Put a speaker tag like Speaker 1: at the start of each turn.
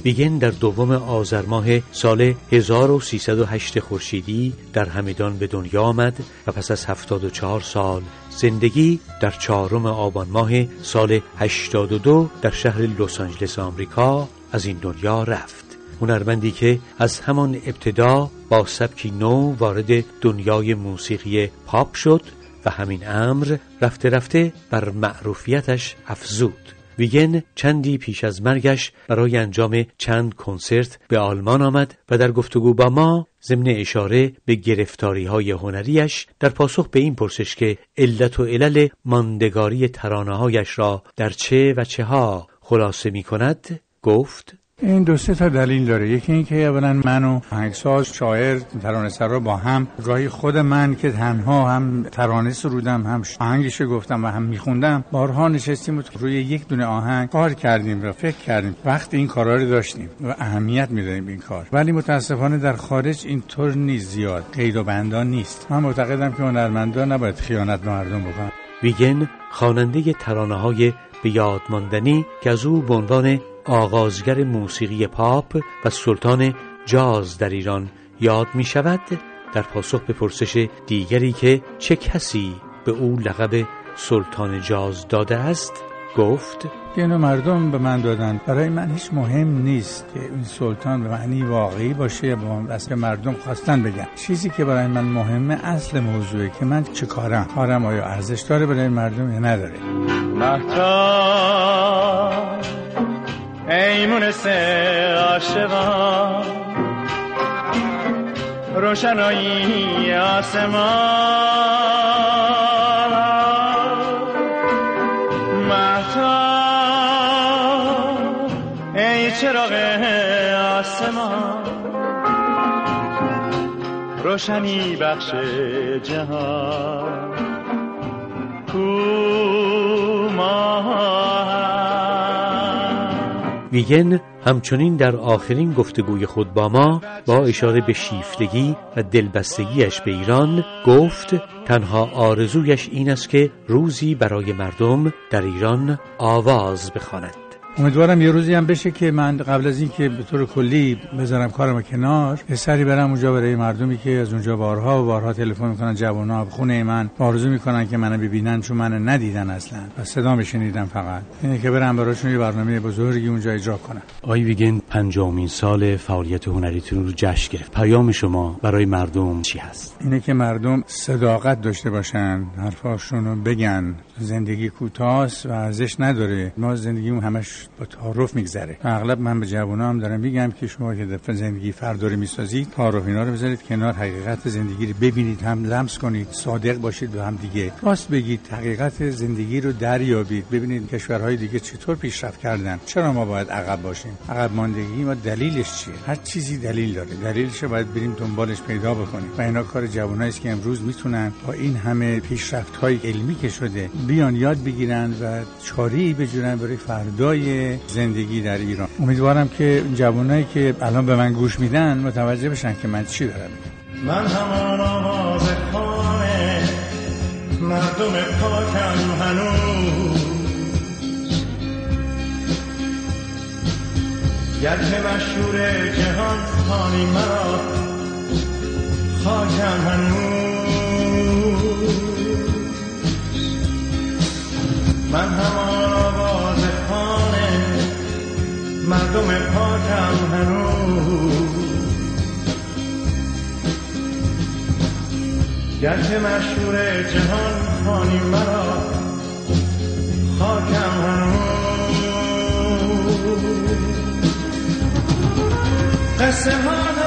Speaker 1: ویگن در 2 آذر ماه سال 1308 خورشیدی در همدان به دنیا آمد و پس از 74 سال زندگی در 4 آبان ماه سال 82 در شهر لس آنجلس آمریکا از این دنیا رفت. هنرمندی که از همان ابتدا با سبکی نو وارد دنیای موسیقی پاپ شد و همین امر رفته رفته بر معروفیتش افزود. ویگن چندی پیش از مرگش برای انجام چند کنسرت به آلمان آمد و در گفتگو با ما ضمن اشاره به گرفتاری‌های هنریش در پاسخ به این پرسش که علت و علل ماندگاری ترانه‌هایش را در چه و چه ها خلاصه می‌کند گفت:
Speaker 2: این 2-3 تا دلیل داره. یکی این که اولا من و آهنگساز، شاعر، ترانه‌سرا با هم، گاهی خود من که تنها هم ترانه سرودم، هم آهنگش گفتم و هم میخوندم، بارها نشستیم و روی یک دونه آهنگ کار کردیم و فکر کردیم. وقت این کارا رو داشتیم و اهمیت میدادیم این کار. ولی متاسفانه در خارج اینطور نیست، زیاد قید و بندان نیست. من معتقدم که هنرمندان نباید خیانت به مردم بکنن.
Speaker 1: ویگن خواننده ترانه‌های به یاد ماندنی که از او به عنوان آغازگر موسیقی پاپ و سلطان جاز در ایران یاد می شود، در پاسخ به پرسش دیگری که چه کسی به او لقب سلطان جاز داده است گفت:
Speaker 2: اینو مردم به من دادن. برای من هیچ مهم نیست که این سلطان به معنی واقعی باشه یا به مردم خواستن بگن. چیزی که برای من مهمه اصل موضوعه که من چه کارم آیا ارزش داره برای مردم یا نداره.
Speaker 3: مهتاب ای مونس عاشقان، روشنایی آسمان، مهتاب ای چراغ آسمان، روشنی بخش جهان،
Speaker 1: ویگن همچنین در آخرین گفتگوی خود با ما با اشاره به شیفتگی و دلبستگیش به ایران گفت تنها آرزویش این است که روزی برای مردم در ایران آواز بخواند.
Speaker 2: امیدوارم یه روزی هم بشه که من قبل از این که به طور کلی بذارم کارم کنار، یه سری برم اونجا برای مردمی که از اونجا بارها تلفن میکنن، جوونا خونه من آرزو میکنن که منو ببینن چون منو ندیدن اصلا و صدا بشنیدن، فقط اینه که برم براشون یه برنامه بزرگی اونجا اجرا کنم.
Speaker 1: آقای ویگن 50مین سال فعالیت هنریتون رو جشن گرفت. پیام شما برای مردم چی هست؟
Speaker 2: اینه که مردم صداقت داشته باشن، حرفاشون رو بگن. زندگی کوتاست و ارزش نداره. ما زندگیمون همش با تعارف میگذره. اغلب من به جوونا هم دارم میگم که شما که دفعه زندگی فردا رو میسازید، تعارف اینا رو بذارید کنار، حقیقت زندگی رو ببینید، هم لمس کنید، صادق باشید به هم دیگه، راست بگید، حقیقت زندگی رو دریابید، ببینید کشورهای دیگه چطور پیشرفت کردن، چرا ما باید عقب باشیم؟ عقب ماندگی ما دلیلش چیه؟ هر چیزی دلیل داره، دلیلش باید بریم دنبالش پیدا بکنیم و اینا کار جوونایی است که امروز میتونن با این همه پیشرفت‌های علمی که شده بیان یاد بگیرن و چاره‌ای بجورن برای فردای زندگی در ایران. امیدوارم که جوانایی که الان به من گوش میدن متوجه بشن که من چی دارم میگم.
Speaker 3: من همان آواز خانه مردم پاکم هنوز، گرچه مشهور جهان خانی مرا خاکم هنوز. من همان آواز خانه مردم پاکم هنوز، گرچه مشهور جهان خانی مرا خاکم هنوز. قصه ها